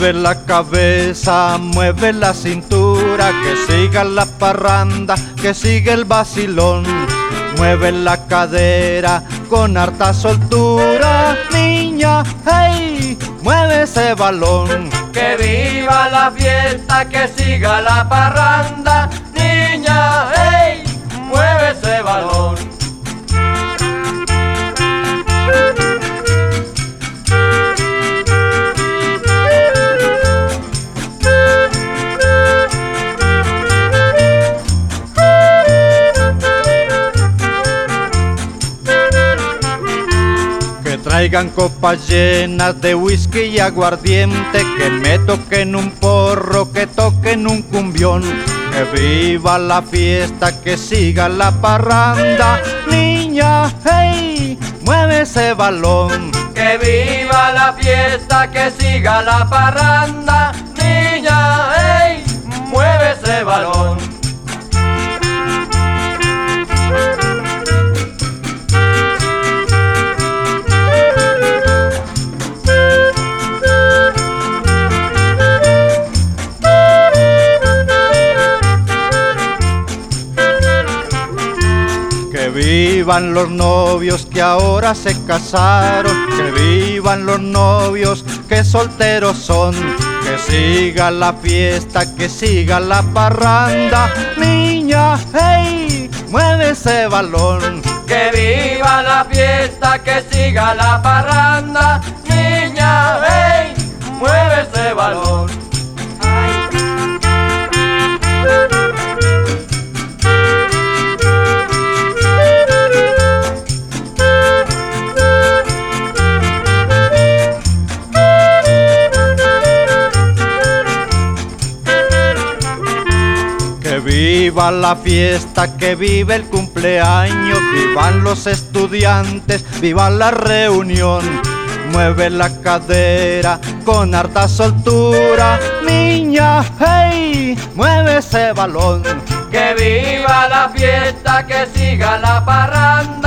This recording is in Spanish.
Mueve la cabeza, mueve la cintura, que siga la parranda, que siga el vacilón. Mueve la cadera con harta soltura, niña, hey, mueve ese balón. Que viva la fiesta, que siga la parranda, niña, hey, mueve ese balón. Traigan copas llenas de whisky y aguardiente, que me toquen un porro, que toquen un cumbión. Que viva la fiesta, que siga la parranda, niña, hey, mueve ese balón. Que viva la fiesta, que siga la parranda, niña, hey, mueve ese balón. Que vivan los novios que ahora se casaron, que vivan los novios que solteros son. Que siga la fiesta, que siga la parranda, niña, hey, mueve ese balón. Que viva la fiesta, que siga la parranda, niña, hey, mueve ese balón. Que viva la fiesta, que vive el cumpleaños, vivan los estudiantes, viva la reunión. Mueve la cadera con harta soltura, niña, hey, mueve ese balón. Que viva la fiesta, que siga la parranda,